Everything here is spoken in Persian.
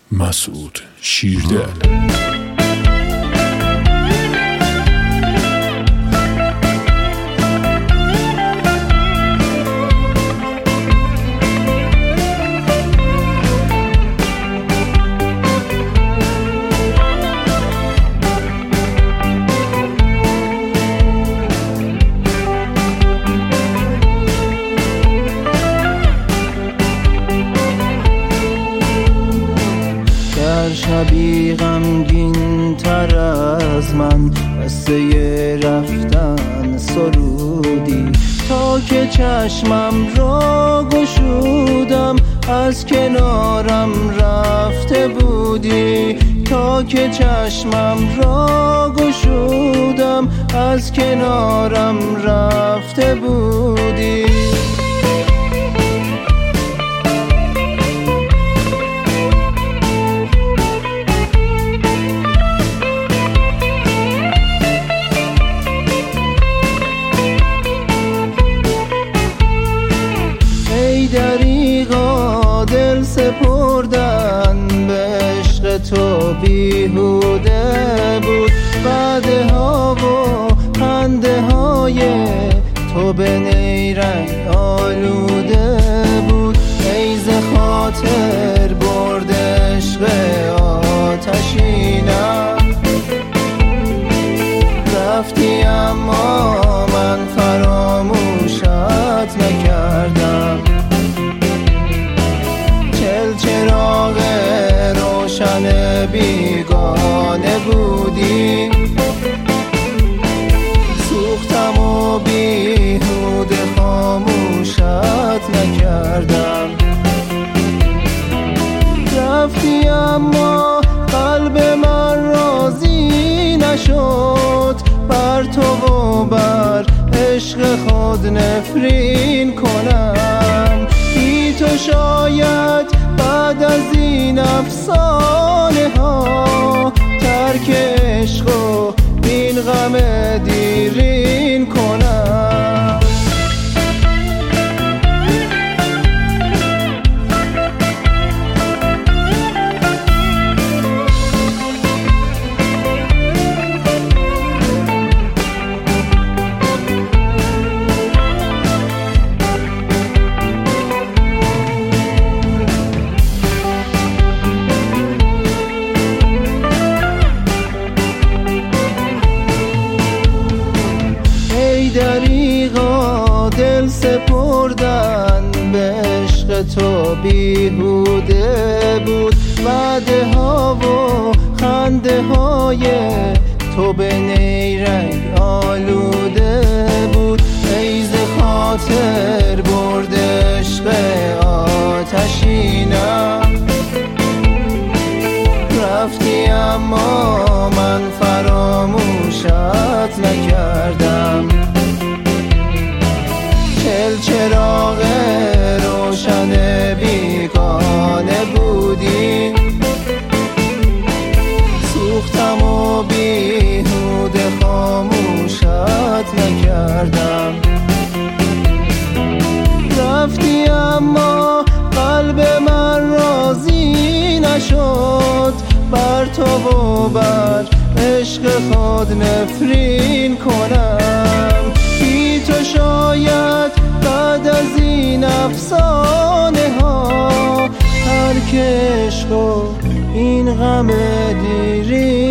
مسعود شیردل. شبی غمگین تر از من قصه رفتن سرودی، تا که چشمم را گشودم از کنارم رفته بودی، تا که چشمم را گشودم از کنارم رفته بودی. دریغا دل سپردن به عشق تو بیهوده بود، وعده‌ها و خنده‌های تو به نیرنگ آلوده بود. ای ز خاطر برد عشق آتشینم، رفتی اما من فراموشت نکردم. چراغ روشن بیگانه بودی، سوختم و بیهوده خاموشت نکردم. رفتی اما قلب من راضی نشد، بر تو و بر عشق خود نفرین کنم. بی تو شاید بعد از این افسانه ها ترک عشق و این غم دیرین کنم. دریغا دل سپردن به عشق تو بیهوده بود، وعده‌ها و خنده‌های تو به نیرنگ آلوده بود. ای ز خاطر برد عشق آتشینم، رفتی اما من فراموشت نکردم. چراغ روشن بیگانه بودی، سوختم و بیهوده خاموشت نکردم. رفتی اما قلب من راضی نشد، بر تو و بر عشق خود نفرین کنم. بی تو شاید بعد از این افسانه ها ترک عشق و این غم دیرین